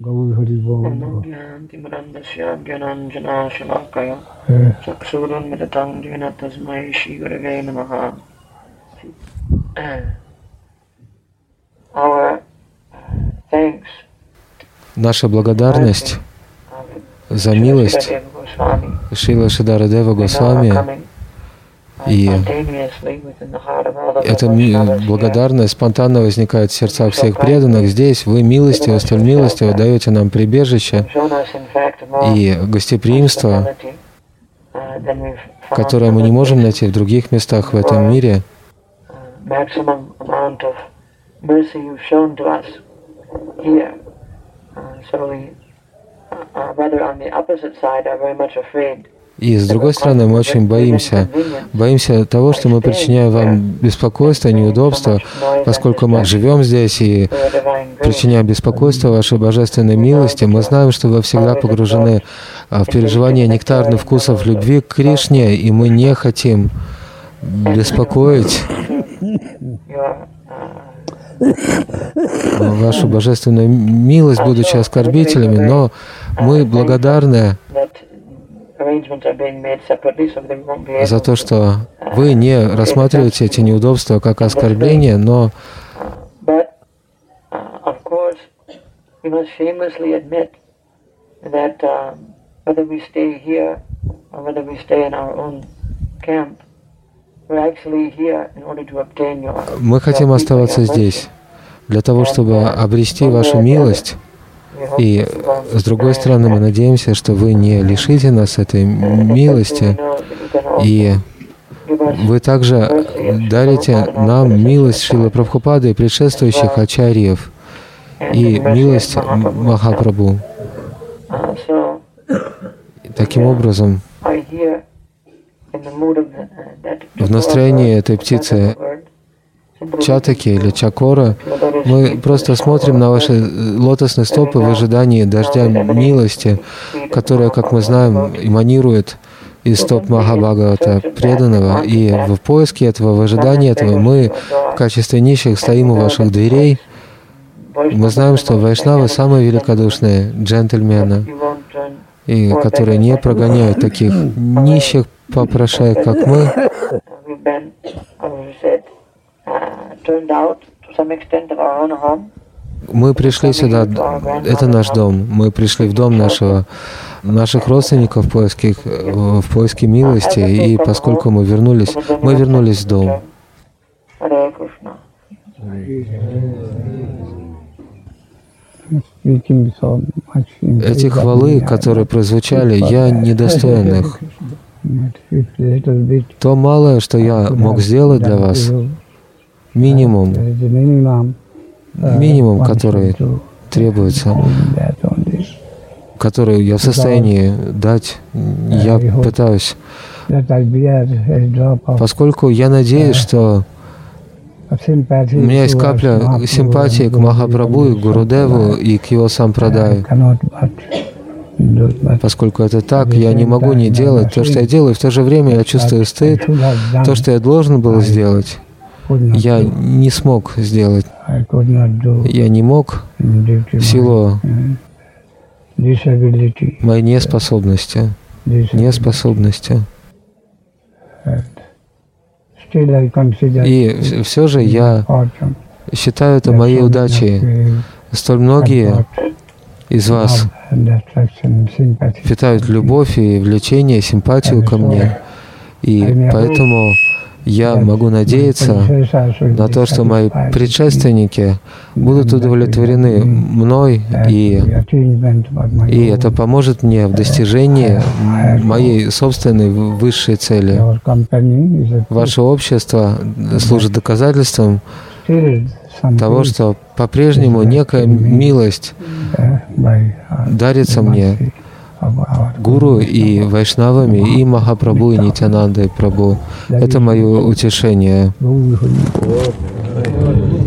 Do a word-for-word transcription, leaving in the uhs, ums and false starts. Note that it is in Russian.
Наша благодарность за милость Шрила Шридарадева Госвами, и эта благодарность спонтанно возникает в сердцах всех преданных. Здесь вы милостиво, столь милостиво даете нам прибежище и гостеприимство, которое мы не можем найти в других местах в этом мире. И с другой стороны, мы очень боимся, боимся того, что мы причиняем вам беспокойство, неудобства, поскольку мы живем здесь и причиняем беспокойство вашей божественной милости. Мы знаем, что вы всегда погружены в переживание нектарных вкусов любви к Кришне, и мы не хотим беспокоить вашу божественную милость, будучи оскорбителями, но мы благодарны за то, что вы не рассматриваете эти неудобства как оскорбление, но мы хотим оставаться здесь для того, чтобы обрести вашу милость. И с другой стороны, мы надеемся, что вы не лишите нас этой милости, и вы также дарите нам милость Шрилы Прабхупады и предшествующих ачарьев, и милость Махапрабху. Таким образом, в настроении этой птицы Чатаки или Чакора мы просто смотрим на ваши лотосные стопы в ожидании дождя милости, которая, как мы знаем, эманирует из стоп Махабхагавата преданного. И в поиске этого, в ожидании этого мы в качестве нищих стоим у ваших дверей. Мы знаем, что вайшнавы самые великодушные джентльмены, и которые не прогоняют таких нищих попрошаек, как мы. Мы пришли сюда, это наш дом, мы пришли в дом нашего, наших родственников в поиске, в поиске милости, и поскольку мы вернулись, мы вернулись в дом. Эти хвалы, которые прозвучали, я недостоин их. То малое, что я мог сделать для вас, минимум, минимум, который требуется, который я в состоянии дать, я пытаюсь. Поскольку я надеюсь, что у меня есть капля симпатии к Махапрабху и Гурудеву и к его сампрадаю. Поскольку это так, я не могу не делать то, что я делаю, в то же время я чувствую стыд. То, что я должен был сделать, я не смог сделать. Я не мог в силу моей неспособности. Неспособности. И все же я считаю это моей удачей. Столь многие из вас питают любовь и влечение, симпатию ко мне. И поэтому я могу надеяться на то, что мои предшественники будут удовлетворены мной, и, и это поможет мне в достижении моей собственной высшей цели. Ваше общество служит доказательством того, что по-прежнему некая милость дарится мне Гуру и Вайшнавами, и Махапрабху, и Нитянандой Прабху. Это мое утешение.